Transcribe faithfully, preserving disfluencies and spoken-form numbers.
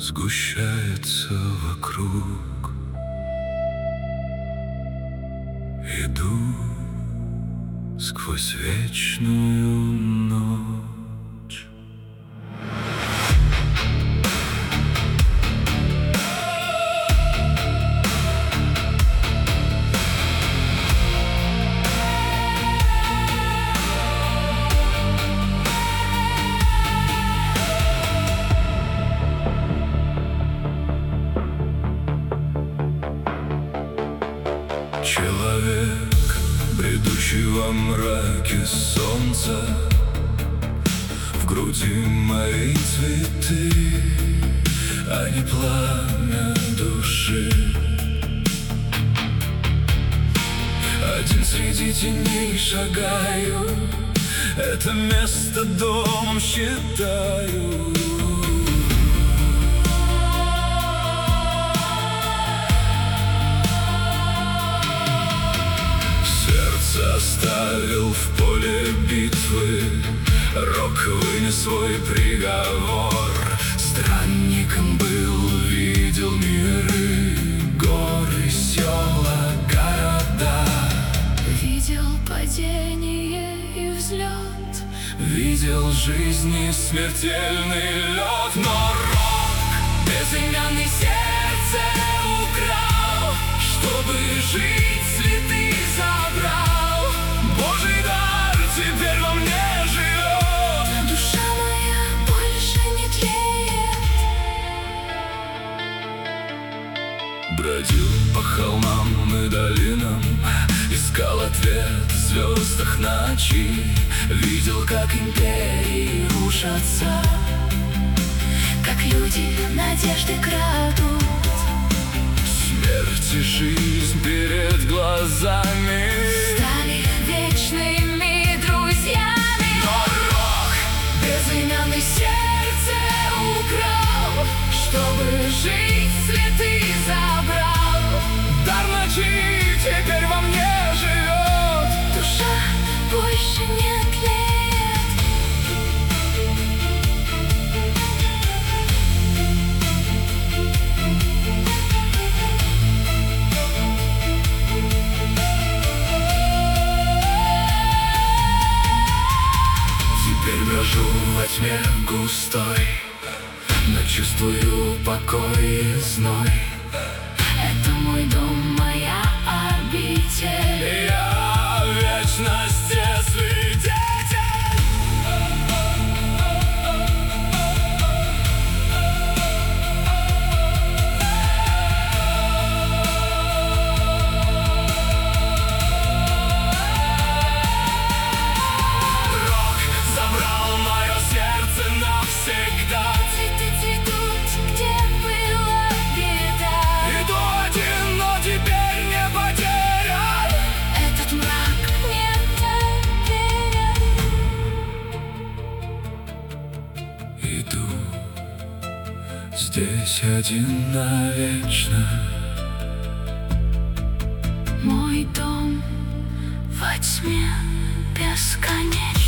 сгущается вокруг. Иду сквозь вечную ночь. Человек, бредущий во мраке солнца, в груди мои цветы, а не пламя души. Один среди теней шагаю, это место домом считаю. Оставил в поле битвы, рок вынес свой приговор. Странником был, видел миры, горы, села, города. Видел падение и взлет, видел жизни смертельный лед. Но рок безымянный сердце украл, чтобы жить цветы забрал. Божий дар теперь во мне живет. Душа моя больше не тлеет. Бродил по холмам и долинам, искал ответ в звездах ночи. Видел, как империи рушатся, как люди надежды крадут. Смерть и жизнь перед глазами стали вечными друзьями. Но рок безымянный сердце украл, чтобы жить цветы забрал. Дар ночи теперь во мне живет. Душа больше не тлеет. Брожу во тьме густой, но чувствую покой и зной. Это мой дом, моя обитель. Я в вечности свидетель. Иду здесь один навечно. Мой дом во тьме бесконечен.